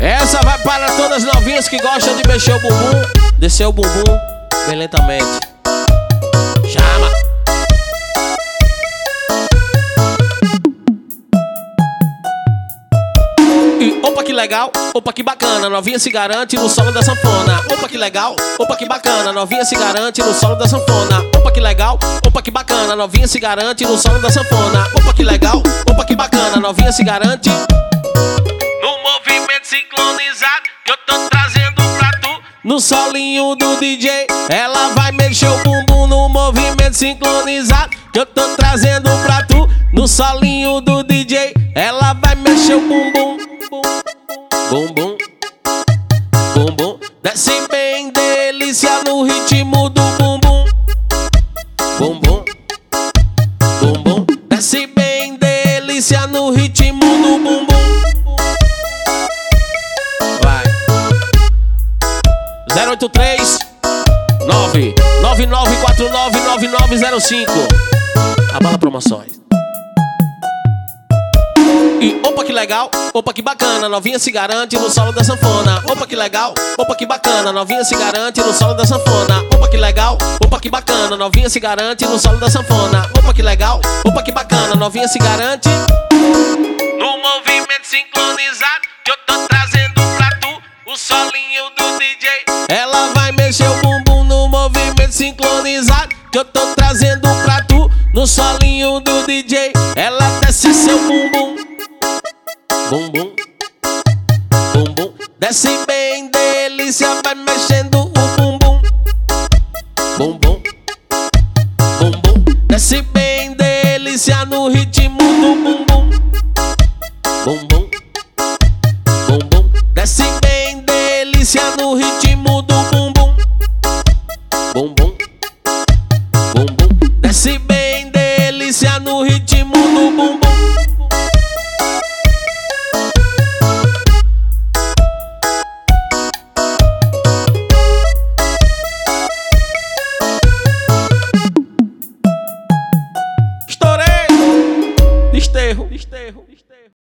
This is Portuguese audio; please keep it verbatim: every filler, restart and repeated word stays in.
Essa vai para todas as novinhas que gostam de mexer o bumbum, descer o bumbum bem lentamente. Chama! E opa que legal, opa que bacana, novinha se garante no solo da sanfona. Opa que legal, opa que bacana, novinha se garante no solo da sanfona. Opa que legal, opa que bacana, novinha se garante no solo da sanfona. Opa que legal, opa que bacana, novinha se garante no movimento sincronizado que eu tô trazendo pra tu. No solinho do D J, ela vai mexer o bumbum no movimento sincronizado que eu tô trazendo pra tu. No solinho do D J, ela vai mexer o bumbum. Bumbum, bumbum, desce bem delícia no ritmo do bumbum. Bumbum, bumbum, desce bem delícia no ritmo do bumbum. Vai. zero oito três nove nove nove quatro nove nove nove zero cinco. Abala Promoções. E opa que legal, opa que bacana, novinha se garante no solo da sanfona. Opa que legal, opa que bacana, novinha se garante no solo da sanfona. Opa que legal, opa que bacana, novinha se garante no solo da sanfona. Opa que legal, opa que bacana, novinha se garante no movimento sincronizado que eu tô trazendo pra tu. O solinho do D J, ela vai mexer o bumbum no movimento sincronizado que eu tô trazendo pra tu. No solinho do D J, ela desce seu bumbum. Bumbum, bumbum, desce bem delícia, vai mexendo o bumbum. Bumbum, bumbum, desce bem delícia no ritmo do bumbum.